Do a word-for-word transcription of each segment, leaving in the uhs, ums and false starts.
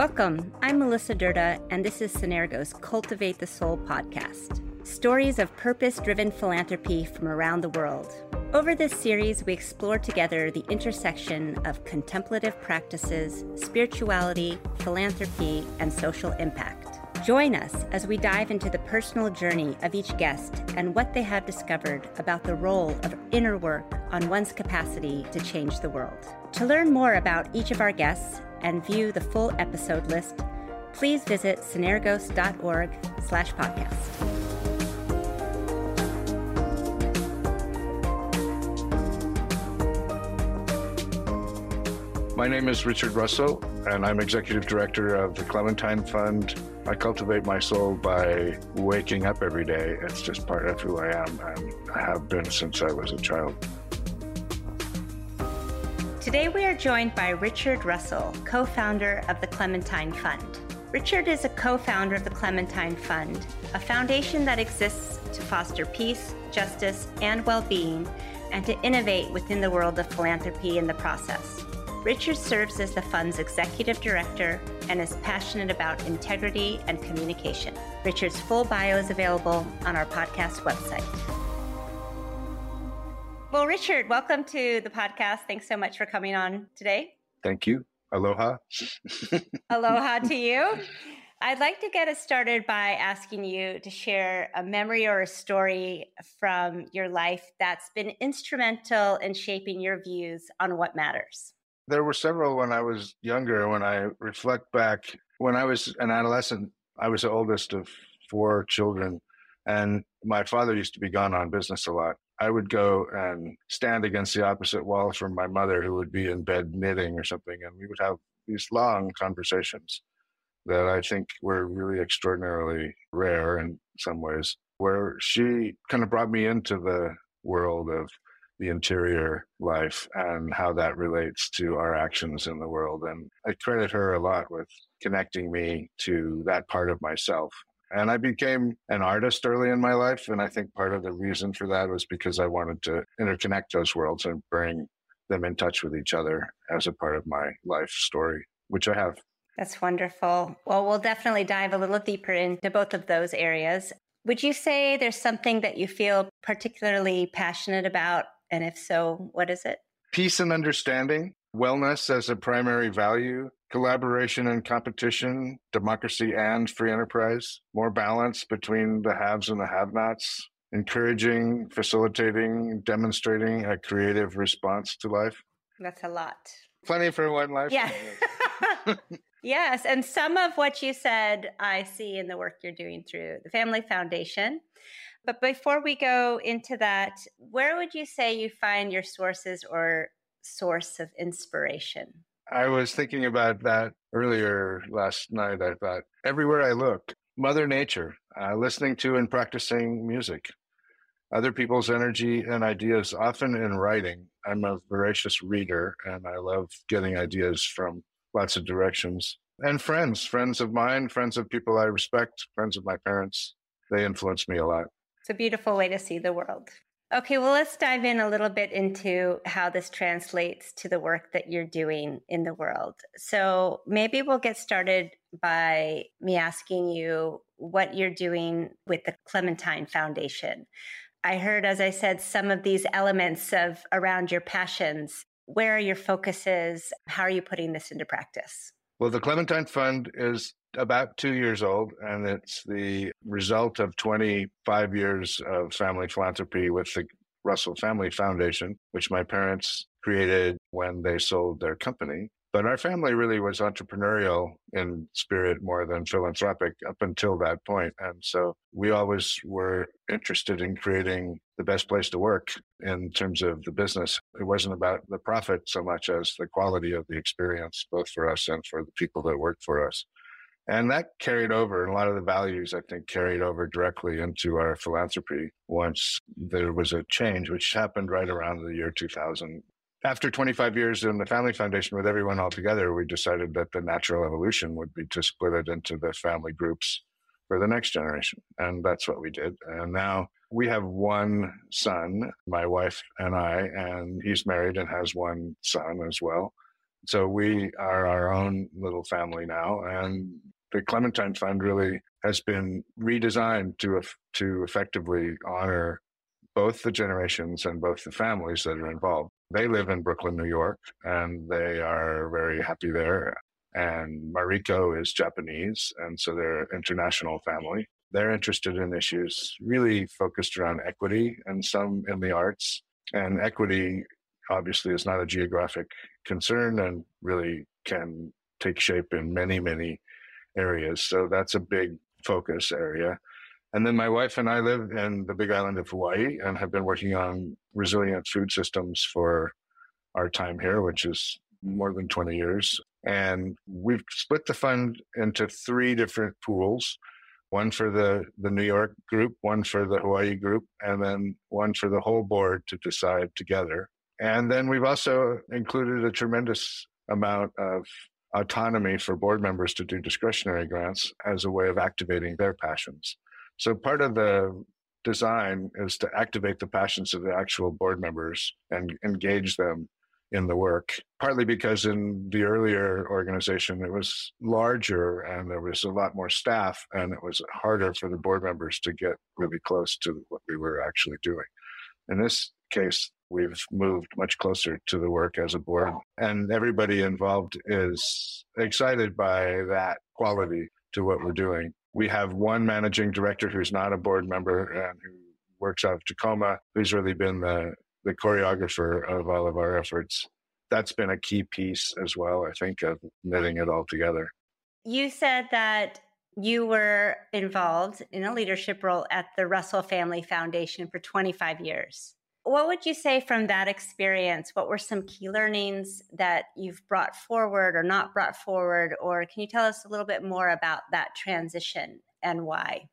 Welcome. I'm Melissa Durda, and this is Synergo's Cultivate the Soul podcast. Stories of purpose-driven philanthropy from around the world. Over this series, we explore together the intersection of contemplative practices, spirituality, philanthropy, and social impact. Join us as we dive into the personal journey of each guest and what they have discovered about the role of inner work on one's capacity to change the world. To learn more about each of our guests and view the full episode list, please visit synergos.org slash podcast. My name is Richard Russell, and I'm Executive Director of the Clementine Fund. I cultivate my soul by waking up every day. It's just part of who I am, and I have been since I was a child. Today we are joined by Richard Russell, co-founder of the Clementine Fund. Richard is a co-founder of the Clementine Fund, a foundation that exists to foster peace, justice, and well-being, and to innovate within the world of philanthropy in the process. Richard serves as the fund's executive director and is passionate about integrity and communication. Richard's full bio is available on our podcast website. Well, Richard, welcome to the podcast. Thanks so much for coming on today. Thank you. Aloha. Aloha to you. I'd like to get us started by asking you to share a memory or a story from your life that's been instrumental in shaping your views on what matters. There were several when I was younger. When I reflect back, when I was an adolescent, I was the oldest of four children, and my father used to be gone on business a lot. I would go and stand against the opposite wall from my mother, who would be in bed knitting or something, and we would have these long conversations that I think were really extraordinarily rare in some ways, where she kind of brought me into the world of the interior life and how that relates to our actions in the world. And I credit her a lot with connecting me to that part of myself. And I became an artist early in my life. And I think part of the reason for that was because I wanted to interconnect those worlds and bring them in touch with each other as a part of my life story, which I have. That's wonderful. Well, we'll definitely dive a little deeper into both of those areas. Would you say there's something that you feel particularly passionate about? And if so, what is it? Peace and understanding, wellness as a primary value, collaboration and competition, democracy and free enterprise, more balance between the haves and the have-nots, encouraging, facilitating, demonstrating a creative response to life. That's a lot. Plenty for one life. Yeah. Yes. And some of what you said, I see in the work you're doing through the Family Foundation. But before we go into that, where would you say you find your sources or source of inspiration? I was thinking about that earlier last night. I thought, everywhere I look, Mother Nature, uh, listening to and practicing music, other people's energy and ideas, often in writing. I'm a voracious reader, and I love getting ideas from lots of directions. And friends, friends of mine, friends of people I respect, friends of my parents, they influence me a lot. It's a beautiful way to see the world. Okay, well, let's dive in a little bit into how this translates to the work that you're doing in the world. So maybe we'll get started by me asking you what you're doing with the Clementine Foundation. I heard, as I said, some of these elements of around your passions. Where are your focuses? How are you putting this into practice? Well, the Clementine Fund is about two years old, and it's the result of twenty-five years of family philanthropy with the Russell Family Foundation, which my parents created when they sold their company. But our family really was entrepreneurial in spirit more than philanthropic up until that point. And so we always were interested in creating the best place to work in terms of the business. It wasn't about the profit so much as the quality of the experience, both for us and for the people that work for us. And that carried over, and a lot of the values, I think, carried over directly into our philanthropy once there was a change, which happened right around the year two thousand. After twenty-five years in the Family Foundation with everyone all together, we decided that the natural evolution would be to split it into the family groups for the next generation. And that's what we did. And now we have one son, my wife and I, and he's married and has one son as well. So we are our own little family now. And the Clementine Fund really has been redesigned to, to effectively honor both the generations and both the families that are involved. They live in Brooklyn, New York, and they are very happy there. And Mariko is Japanese, and so they're an international family. They're interested in issues really focused around equity and some in the arts. And equity obviously is not a geographic concern and really can take shape in many, many areas. So that's a big focus area. And then my wife and I live in the Big Island of Hawaii and have been working on resilient food systems for our time here, which is more than twenty years. And we've split the fund into three different pools, one for the, the New York group, one for the Hawaii group, and then one for the whole board to decide together. And then we've also included a tremendous amount of autonomy for board members to do discretionary grants as a way of activating their passions. So part of the design is to activate the passions of the actual board members and engage them in the work, partly because in the earlier organization, it was larger and there was a lot more staff and it was harder for the board members to get really close to what we were actually doing. In this case, we've moved much closer to the work as a board, and everybody involved is excited by that quality to what we're doing. We have one managing director who's not a board member and who works out of Tacoma, who's really been the, the choreographer of all of our efforts. That's been a key piece as well, I think, of knitting it all together. You said that you were involved in a leadership role at the Russell Family Foundation for twenty-five years. What would you say from that experience? What were some key learnings that you've brought forward or not brought forward? Or can you tell us a little bit more about that transition and why?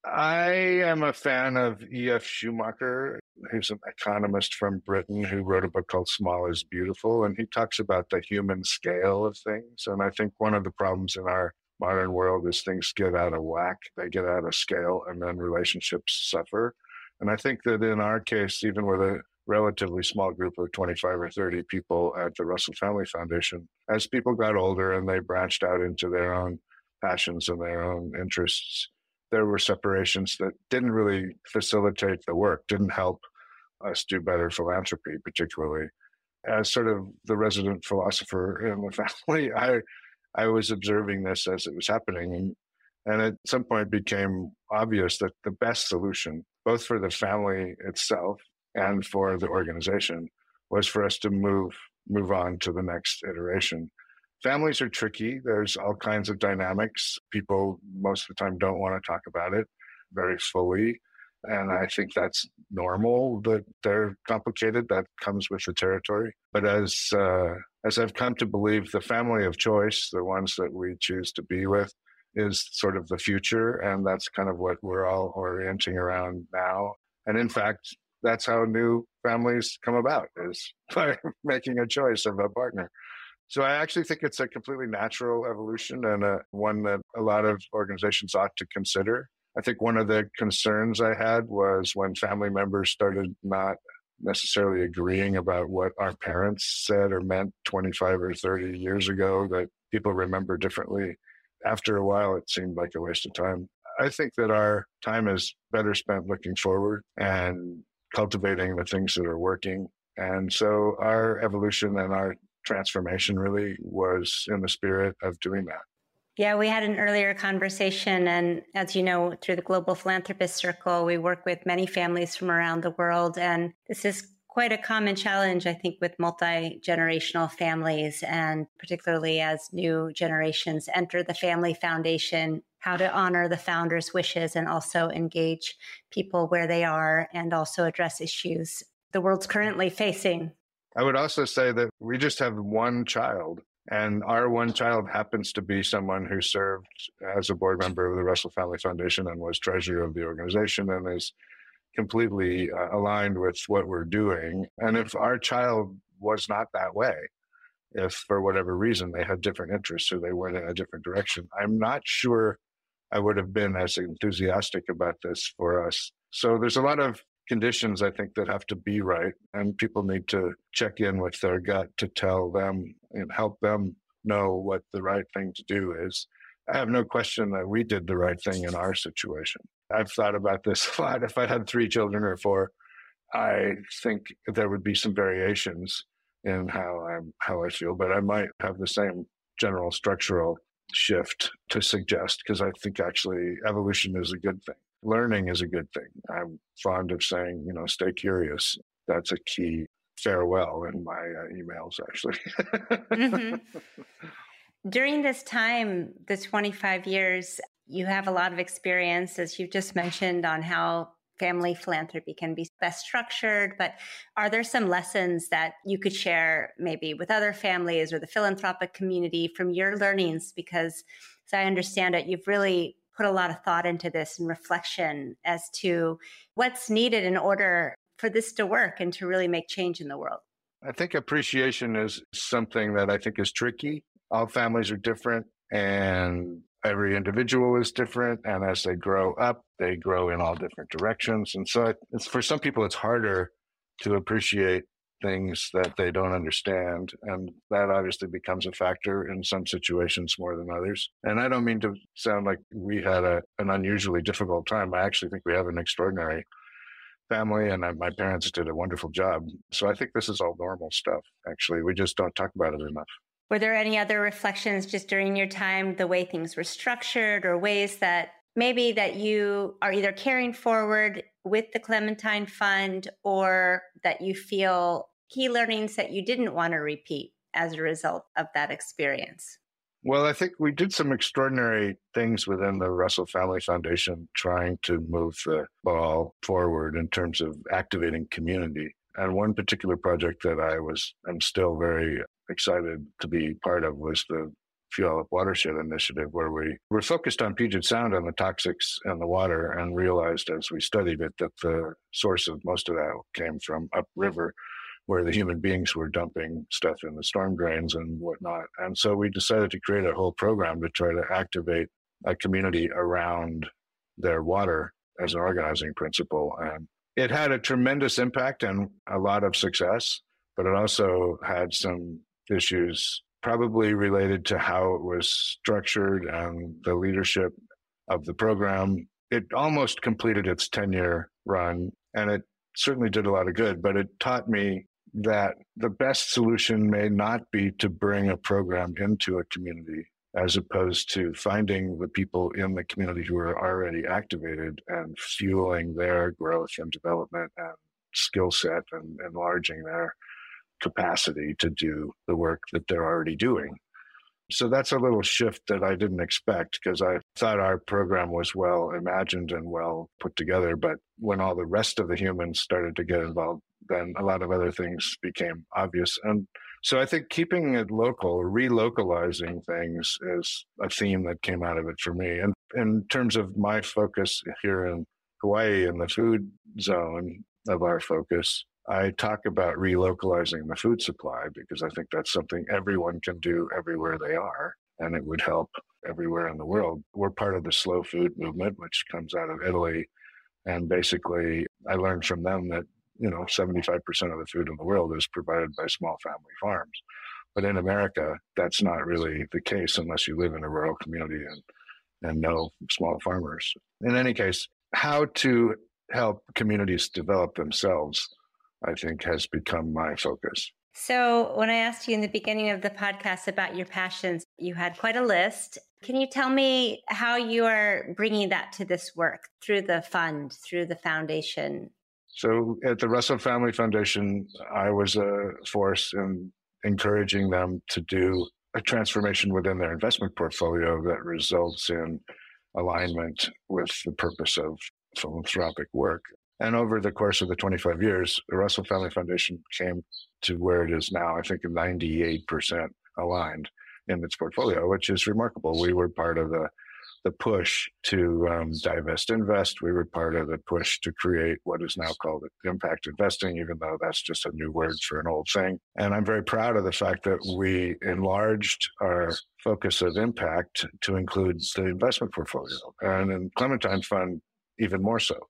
I am a fan of E F Schumacher, who's an economist from Britain who wrote a book called Small is Beautiful, and he talks about the human scale of things. And I think one of the problems in our modern world is things get out of whack, they get out of scale, and then relationships suffer. And I think that in our case, even with a relatively small group of twenty-five or thirty people at the Russell Family Foundation, as people got older and they branched out into their own passions and their own interests, there were separations that didn't really facilitate the work, didn't help us do better philanthropy, particularly. As sort of the resident philosopher in the family, I I was observing this as it was happening. And, and at some point became obvious that the best solution, both for the family itself and for the organization, was for us to move move on to the next iteration. Families are tricky. There's all kinds of dynamics. People most of the time don't want to talk about it very fully. And I think that's normal that they're complicated. That comes with the territory. But as uh, as I've come to believe, the family of choice, the ones that we choose to be with, is sort of the future. And that's kind of what we're all orienting around now. And in fact, that's how new families come about, is by making a choice of a partner. So I actually think it's a completely natural evolution and a, one that a lot of organizations ought to consider. I think one of the concerns I had was when family members started not necessarily agreeing about what our parents said or meant twenty-five or thirty years ago, that people remember differently. After a while, it seemed like a waste of time. I think that our time is better spent looking forward and cultivating the things that are working. And so our evolution and our transformation really was in the spirit of doing that. Yeah, we had an earlier conversation, and as you know, through the Global Philanthropist Circle, we work with many families from around the world, and this is quite a common challenge, I think, with multi-generational families, and particularly as new generations enter the family foundation, how to honor the founder's wishes and also engage people where they are and also address issues the world's currently facing. I would also say that we just have one child, and our one child happens to be someone who served as a board member of the Russell Family Foundation and was treasurer of the organization and is completely uh, aligned with what we're doing. And if our child was not that way, if for whatever reason they had different interests or they went in a different direction, I'm not sure I would have been as enthusiastic about this for us. So there's a lot of conditions, I think, that have to be right. And people need to check in with their gut to tell them and help them know what the right thing to do is. I have no question that we did the right thing in our situation. I've thought about this a lot. If I had three children or four, I think there would be some variations in how I'm how I feel, but I might have the same general structural shift to suggest, because I think actually evolution is a good thing. Learning is a good thing. I'm fond of saying, you know, stay curious. That's a key farewell in my uh, emails, actually. Mm-hmm. During this time, the twenty-five years, you have a lot of experience, as you just mentioned, on how family philanthropy can be best structured. But are there some lessons that you could share maybe with other families or the philanthropic community from your learnings? Because as I understand it, you've really put a lot of thought into this and reflection as to what's needed in order for this to work and to really make change in the world. I think appreciation is something that I think is tricky. All families are different and every individual is different. And as they grow up, they grow in all different directions. And so it's, for some people, it's harder to appreciate things that they don't understand. And that obviously becomes a factor in some situations more than others. And I don't mean to sound like we had a, an unusually difficult time. I actually think we have an extraordinary family, and I, my parents did a wonderful job. So I think this is all normal stuff, actually. We just don't talk about it enough. Were there any other reflections just during your time, the way things were structured, or ways that maybe that you are either carrying forward with the Clementine Fund, or that you feel key learnings that you didn't want to repeat as a result of that experience? Well, I think we did some extraordinary things within the Russell Family Foundation trying to move the ball forward in terms of activating community. And one particular project that I was, I'm still very excited to be part of was the Puyallup Watershed Initiative, where we were focused on Puget Sound and the toxics in the water, and realized as we studied it that the source of most of that came from upriver, where the human beings were dumping stuff in the storm drains and whatnot. And so we decided to create a whole program to try to activate a community around their water as an organizing principle. And it had a tremendous impact and a lot of success, but it also had some issues probably related to how it was structured and the leadership of the program. It almost completed its ten-year run, and it certainly did a lot of good, but it taught me that the best solution may not be to bring a program into a community, as opposed to finding the people in the community who are already activated and fueling their growth and development and skill set and enlarging their capacity to do the work that they're already doing. So that's a little shift that I didn't expect, because I thought our program was well imagined and well put together. But when all the rest of the humans started to get involved, then a lot of other things became obvious. And so I think keeping it local, relocalizing things, is a theme that came out of it for me. And in terms of my focus here in Hawaii, in the food zone of our focus, I talk about relocalizing the food supply, because I think that's something everyone can do everywhere they are, and it would help everywhere in the world. We're part of the slow food movement, which comes out of Italy. And basically, I learned from them that, you know, seventy-five percent of the food in the world is provided by small family farms. But in America, that's not really the case unless you live in a rural community and, and know small farmers. In any case, how to help communities develop themselves, I think, has become my focus. So when I asked you in the beginning of the podcast about your passions, you had quite a list. Can you tell me how you are bringing that to this work through the fund, through the foundation? So at the Russell Family Foundation, I was a force in encouraging them to do a transformation within their investment portfolio that results in alignment with the purpose of philanthropic work. And over the course of the twenty-five years, the Russell Family Foundation came to where it is now, I think ninety-eight percent aligned in its portfolio, which is remarkable. We were part of the, the push to um, divest invest. We were part of the push to create what is now called impact investing, even though that's just a new word for an old thing. And I'm very proud of the fact that we enlarged our focus of impact to include the investment portfolio, and in Clementine Fund, even more so.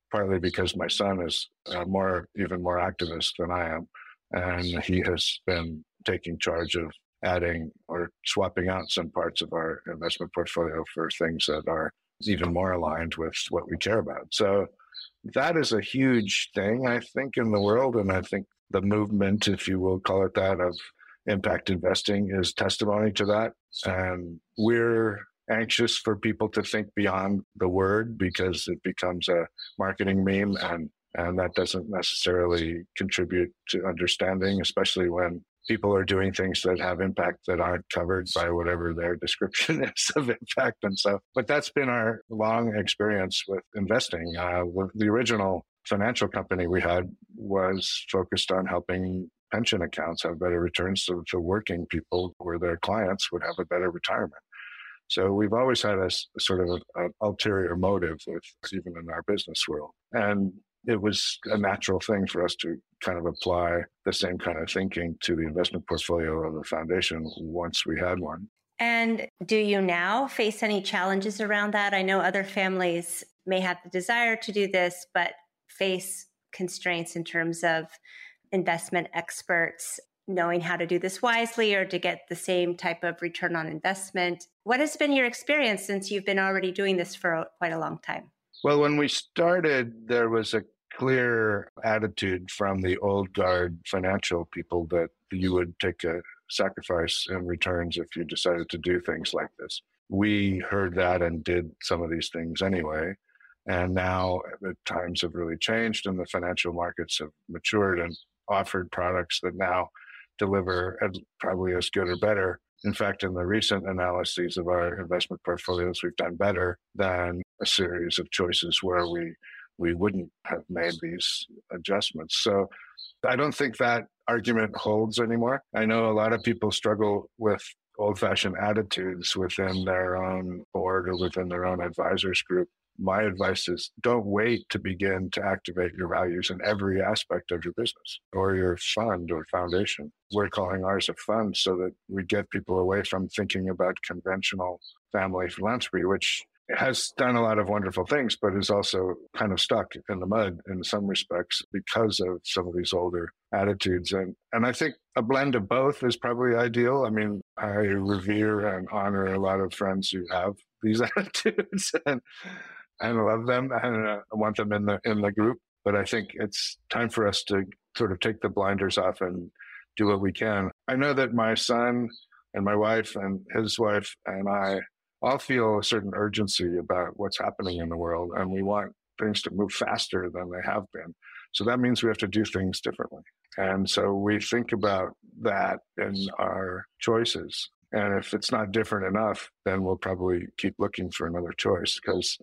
partly because my son is uh, more, even more activist than I am. And he has been taking charge of adding or swapping out some parts of our investment portfolio for things that are even more aligned with what we care about. So that is a huge thing, I think, in the world. And I think the movement, if you will call it that, of impact investing is testimony to that. And we're anxious for people to think beyond the word because it becomes a marketing meme, and, and that doesn't necessarily contribute to understanding, especially when people are doing things that have impact that aren't covered by whatever their description is of impact. And so, but that's been our long experience with investing. Uh, with the original financial company we had was focused on helping pension accounts have better returns so to working people where their clients would have a better retirement. So we've always had a, a sort of an ulterior motive with even in our business world. And it was a natural thing for us to kind of apply the same kind of thinking to the investment portfolio of the foundation once we had one. And do you now face any challenges around that? I know other families may have the desire to do this, but face constraints in terms of investment experts knowing how to do this wisely or to get the same type of return on investment. What has been your experience since you've been already doing this for quite a long time? Well, when we started, there was a clear attitude from the old guard financial people that you would take a sacrifice in returns if you decided to do things like this. We heard that and did some of these things anyway. And now the times have really changed and the financial markets have matured and offered products that now deliver probably as good or better. In fact, in the recent analyses of our investment portfolios, we've done better than a series of choices where we we wouldn't have made these adjustments. So I don't think that argument holds anymore. I know a lot of people struggle with old-fashioned attitudes within their own board or within their own advisors group. My advice is don't wait to begin to activate your values in every aspect of your business or your fund or foundation. We're calling ours a fund so that we get people away from thinking about conventional family philanthropy, which has done a lot of wonderful things, but is also kind of stuck in the mud in some respects because of some of these older attitudes. And, and I think a blend of both is probably ideal. I mean, I revere and honor a lot of friends who have these attitudes and and love them and uh, I want them in the in the group. But I think it's time for us to sort of take the blinders off and do what we can. I know that my son and my wife and his wife and I all feel a certain urgency about what's happening in the world, and we want things to move faster than they have been. So that means we have to do things differently. And so we think about that in our choices. And if it's not different enough, then we'll probably keep looking for another choice, because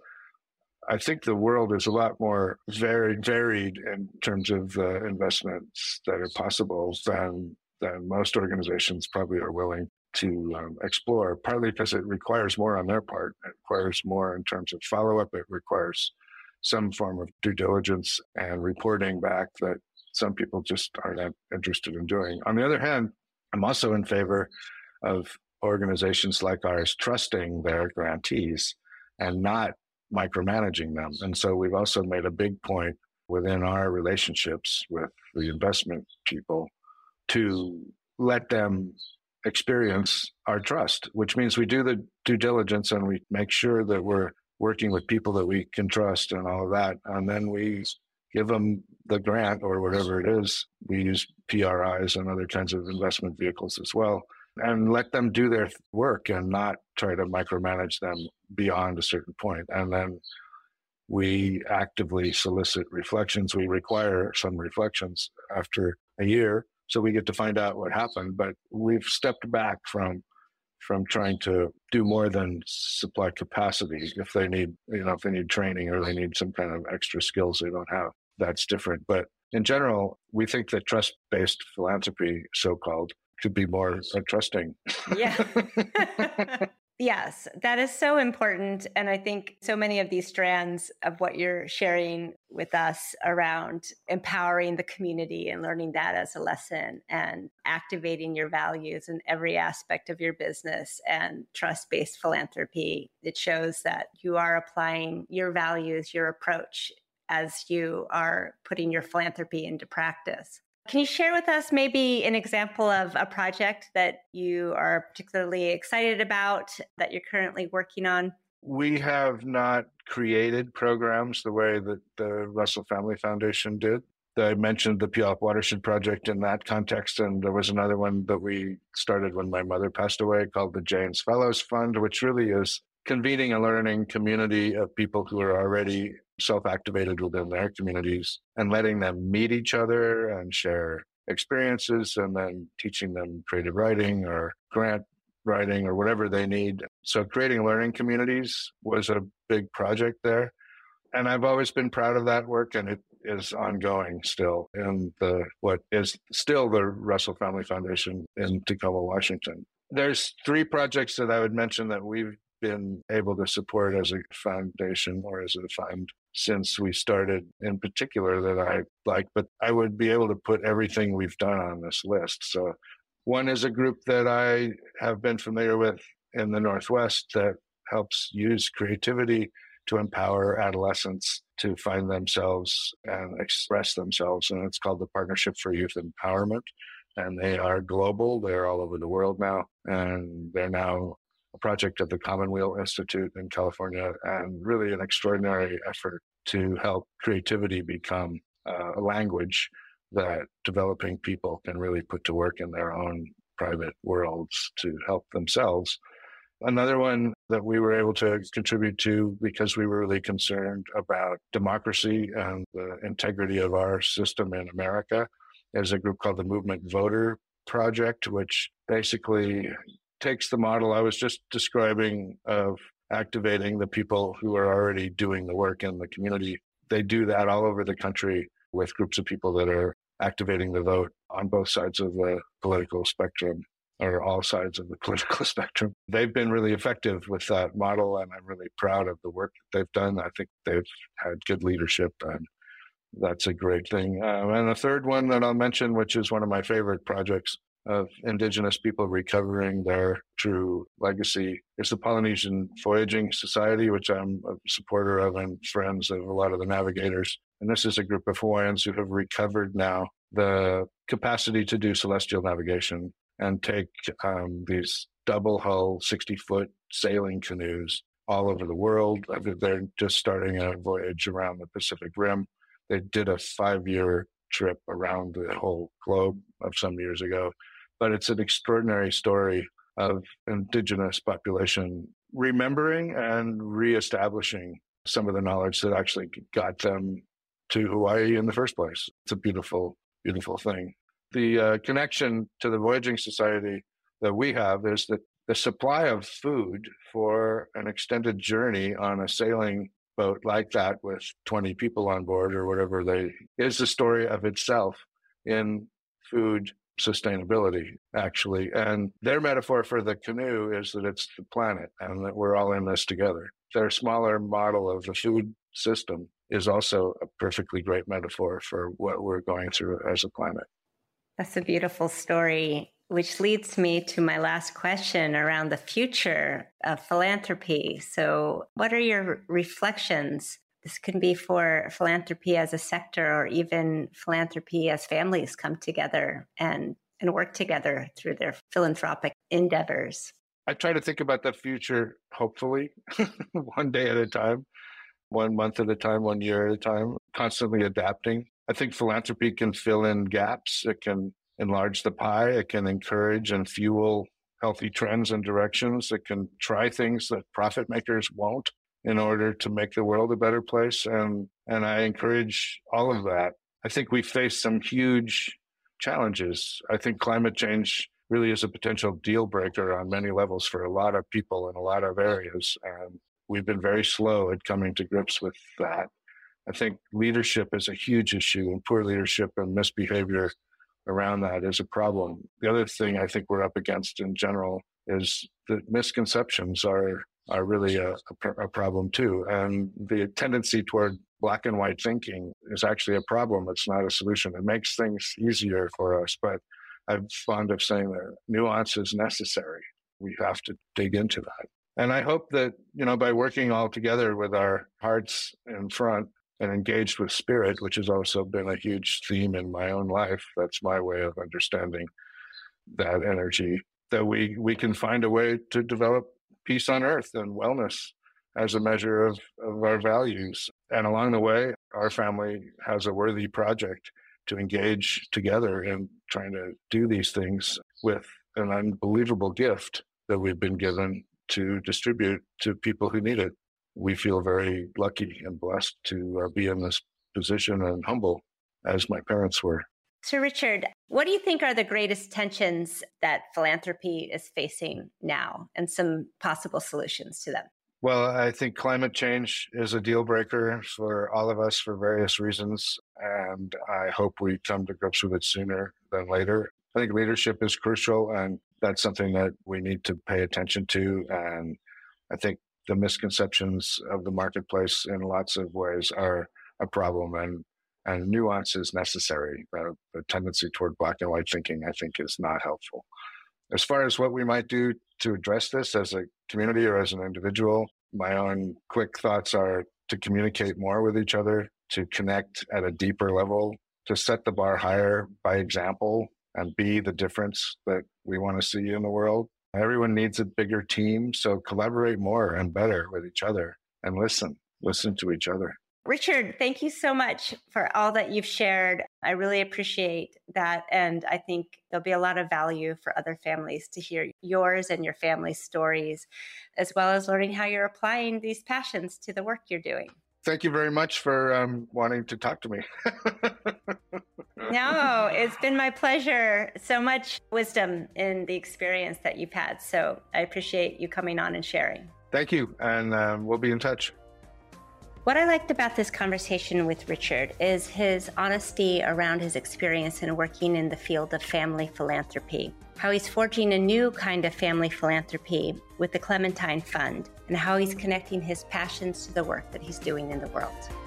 I think the world is a lot more very varied in terms of uh, investments that are possible than than most organizations probably are willing to um, explore, partly because it requires more on their part. It requires more in terms of follow-up. It requires some form of due diligence and reporting back that some people just aren't interested in doing. On the other hand, I'm also in favor of organizations like ours trusting their grantees and not micromanaging them. And so we've also made a big point within our relationships with the investment people to let them experience our trust, which means we do the due diligence and we make sure that we're working with people that we can trust and all of that. And then we give them the grant or whatever it is. We use P R Is and other kinds of investment vehicles as well, and let them do their work and not try to micromanage them beyond a certain point. And then we actively solicit reflections. We require some reflections after a year, so we get to find out what happened. But we've stepped back from from trying to do more than supply capacity. If they need, you know, if they need training or they need some kind of extra skills they don't have, that's different. But in general, we think that trust-based philanthropy, so-called, could be more uh, trusting. Yeah. Yes, that is so important. And I think so many of these strands of what you're sharing with us around empowering the community and learning that as a lesson and activating your values in every aspect of your business and trust-based philanthropy, it shows that you are applying your values, your approach as you are putting your philanthropy into practice. Can you share with us maybe an example of a project that you are particularly excited about that you're currently working on? We have not created programs the way that the Russell Family Foundation did. I mentioned the Puyallup Watershed Project in that context, and there was another one that we started when my mother passed away called the Janes Fellows Fund, which really is convening a learning community of people who are already self-activated within their communities and letting them meet each other and share experiences, and then teaching them creative writing or grant writing or whatever they need. So creating learning communities was a big project there. And I've always been proud of that work, and it is ongoing still in the what is still the Russell Family Foundation in Tacoma, Washington. There's three projects that I would mention that we've been able to support as a foundation or as a fund since we started, in particular, that I like, but I would be able to put everything we've done on this list. So one is a group that I have been familiar with in the Northwest that helps use creativity to empower adolescents to find themselves and express themselves. And it's called the Partnership for Youth Empowerment. And they are global. They're all over the world now. And they're now a project of the Commonweal Institute in California, and really an extraordinary effort to help creativity become uh, a language that developing people can really put to work in their own private worlds to help themselves. Another one that we were able to contribute to because we were really concerned about democracy and the integrity of our system in America is a group called the Movement Voter Project, which basically takes the model I was just describing of activating the people who are already doing the work in the community. They do that all over the country with groups of people that are activating the vote on both sides of the political spectrum, or all sides of the political spectrum. They've been really effective with that model, and I'm really proud of the work that they've done. I think they've had good leadership, and that's a great thing. Um, and the third one that I'll mention, which is one of my favorite projects of Indigenous people recovering their true legacy, is the Polynesian Voyaging Society, which I'm a supporter of and friends of a lot of the navigators. And this is a group of Hawaiians who have recovered now the capacity to do celestial navigation and take um, these double hull sixty foot sailing canoes all over the world. They're just starting a voyage around the Pacific Rim. They did a five year trip around the whole globe of some years ago. But it's an extraordinary story of Indigenous population remembering and reestablishing some of the knowledge that actually got them to Hawaii in the first place. It's a beautiful, beautiful thing. The uh, connection to the Voyaging Society that we have is that the supply of food for an extended journey on a sailing boat like that with twenty people on board or whatever they is the story of itself in food sustainability, actually. And their metaphor for the canoe is that it's the planet and that we're all in this together. Their smaller model of the food system is also a perfectly great metaphor for what we're going through as a planet. That's a beautiful story, which leads me to my last question around the future of philanthropy. So what are your reflections? This can be for philanthropy as a sector, or even philanthropy as families come together and, and work together through their philanthropic endeavors. I try to think about the future, hopefully, one day at a time, one month at a time, one year at a time, constantly adapting. I think philanthropy can fill in gaps. It can enlarge the pie. It can encourage and fuel healthy trends and directions. It can try things that profit makers won't in order to make the world a better place. And, and I encourage all of that. I think we face some huge challenges. I think climate change really is a potential deal breaker on many levels for a lot of people in a lot of areas. And we've been very slow at coming to grips with that. I think leadership is a huge issue, and poor leadership and misbehavior around that is a problem. The other thing I think we're up against in general is that misconceptions are are really a, a, a problem too. And the tendency toward black and white thinking is actually a problem. It's not a solution. It makes things easier for us, but I'm fond of saying that nuance is necessary. We have to dig into that. And I hope that, you know, by working all together with our hearts in front, and engaged with spirit, which has also been a huge theme in my own life. That's my way of understanding that energy, that we, we can find a way to develop peace on earth and wellness as a measure of, of our values. And along the way, our family has a worthy project to engage together in trying to do these things with an unbelievable gift that we've been given to distribute to people who need it. We feel very lucky and blessed to uh, be in this position and humble, as my parents were. So, Richard, what do you think are the greatest tensions that philanthropy is facing now and some possible solutions to them? Well, I think climate change is a deal breaker for all of us for various reasons, and I hope we come to grips with it sooner than later. I think leadership is crucial, and that's something that we need to pay attention to. And I think the misconceptions of the marketplace in lots of ways are a problem, and, and nuance is necessary. The, the tendency toward black and white thinking, I think, is not helpful. As far as what we might do to address this as a community or as an individual, my own quick thoughts are to communicate more with each other, to connect at a deeper level, to set the bar higher by example and be the difference that we want to see in the world. Everyone needs a bigger team, so collaborate more and better with each other and listen, listen to each other. Richard, thank you so much for all that you've shared. I really appreciate that. And I think there'll be a lot of value for other families to hear yours and your family's stories, as well as learning how you're applying these passions to the work you're doing. Thank you very much for um, wanting to talk to me. No, it's been my pleasure. So much wisdom in the experience that you've had. So I appreciate you coming on and sharing. Thank you. And um, we'll be in touch. What I liked about this conversation with Richard is his honesty around his experience in working in the field of family philanthropy, how he's forging a new kind of family philanthropy with the Clementine Fund, and how he's connecting his passions to the work that he's doing in the world.